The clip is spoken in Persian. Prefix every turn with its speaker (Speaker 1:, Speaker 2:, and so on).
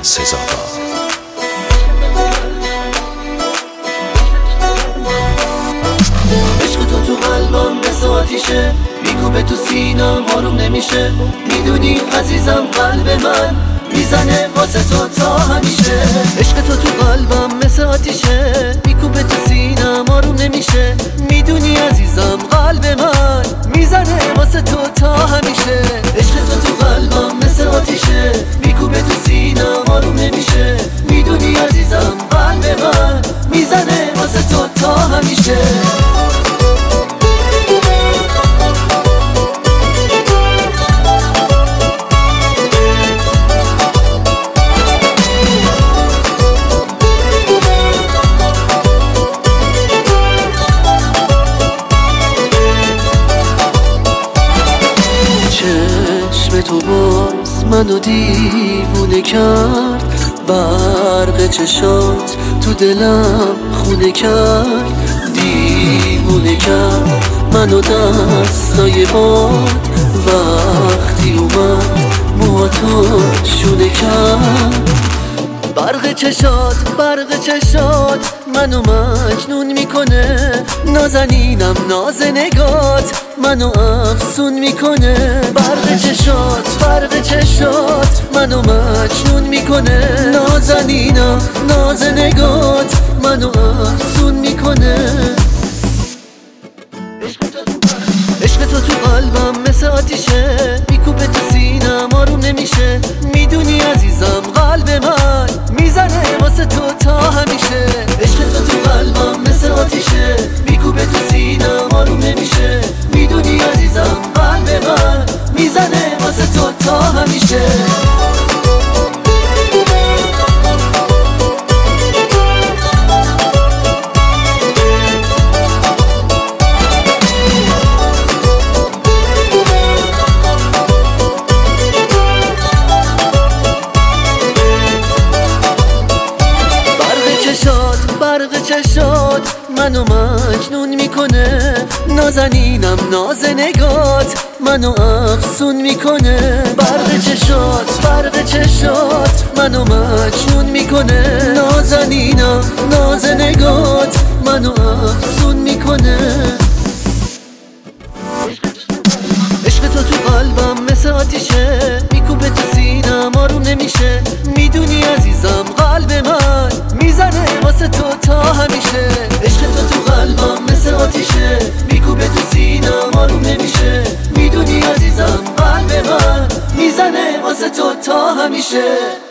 Speaker 1: سزاوار.
Speaker 2: عشق تو قلبم مثل آتیشه، میکوبه تو سینم آروم نمیشه. میدونی عزیزم قلب من میزنه واسه تو تا همیشه. عشق تو قلبم مثل آتیشه، میکوبه تو سینم آروم نمیشه. میدونی عزیزم قلب من میزنه واسه تو تا همیشه. عشق تو قلبم مثل آتیشه، میکوبه تو سینم آروم نمیشه. میدونی عزیزم قلب من میزنه واسه تو تا همیشه. چشم تو باز منو دیوونه کرد، برق چشات تو دلم خونه کرد. دیوونه کرد منو دستای باد، وقتی اومد موهاتو شونه کرد. برق چشات منو مجنون میکنه. نازنینم ناز نگات منو افسون میکنه. برق چشات منو مجنون میکنه. نازنینم ناز نگات منو افسون میکنه. عشق تو قلبم مثل آتیشه، میکوبه تو سینم آروم نمیشه. میدونی عزیزم قلب من میزنه واسه تو تا همیشه. عشق تو قلبم مثل آتیشه، میکوبه تو سینم آروم نمیشه. میدونی عزیزم قلب من میزنه واسه تو تا همیشه. برق چشات منو مجنون میکنه. نازنینم ناز نگات منو افسون میکنه. برق چشات منو مجنون میکنه. نازنینم ناز نگات منو افسون میکنه. عشق تو قلبم مثل آتیشه، میکوبه تو سینم آروم نمیشه. میدونی عزیزم قلب من میزنه واسه تو تا همیشه. عشق تو قلبم مثل آتیشه، میکوبه تو سینم آروم نمیشه. میدونی عزیزم قلب من میزنه واسه تو تا همیشه.